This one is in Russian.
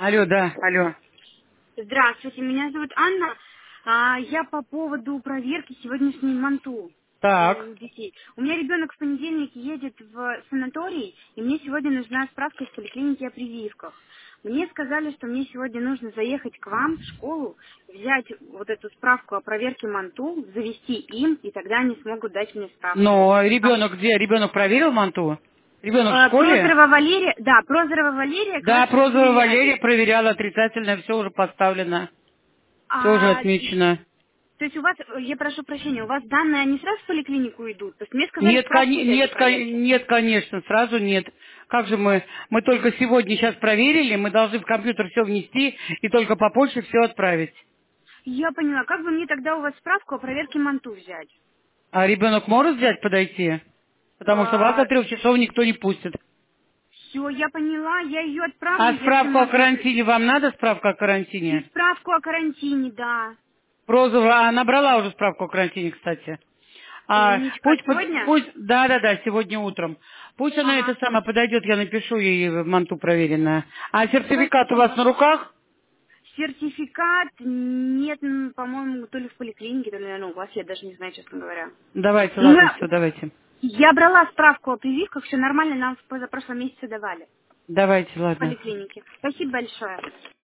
Алло, да, алло. Здравствуйте, меня зовут Анна. Я по поводу проверки сегодняшней МАНТУ Так. у детей. У меня ребенок в понедельник едет в санаторий, и мне сегодня нужна справка из поликлиники о прививках. Мне сказали, что мне сегодня нужно заехать к вам в школу, взять вот эту справку о проверке МАНТУ, завести им, и тогда они смогут дать мне справку. Но ребенок где? Ребенок проверил МАНТУ? Ребенок в школе? Прозорова Валерия, да, Прозорова Валерия, Да, класс Прозова 4 Валерия ряды. проверяла отрицательно, все уже поставлено. Все уже А, отмечено. То есть у вас, я прошу прощения, у вас данные, они сразу в поликлинику идут? То есть мне сказали Нет, справку взять о проверке. нет, конечно, сразу нет. Как же мы только сегодня сейчас проверили, мы должны в компьютер все внести и только по почте все отправить. Я поняла. Как бы мне тогда у вас справку о проверке МАНТУ взять? А ребенок может взять, подойти? Потому что вас до 3 часов никто не пустит. Все, я поняла, я ее А отправлю, если справку о можно. карантине вам надо, справка о И карантине? справку о карантине, да. Прозова, а набрала уже справку о карантине, кстати. Умничка. Сегодня? Пусть, да, сегодня утром. Пусть она это Ага. сама подойдет, я напишу ей в МАНТУ проверенная. А сертификат у вас Спасибо. на руках? Сертификат нет, по-моему, то ли в поликлинике, то ли, наверное, у вас, я даже не знаю, честно говоря. Давайте, Ну, ладно, все, давайте. я брала справку о прививках, все нормально, нам в позапрошлом месяце давали Давайте, в ладно. поликлинике. Спасибо большое.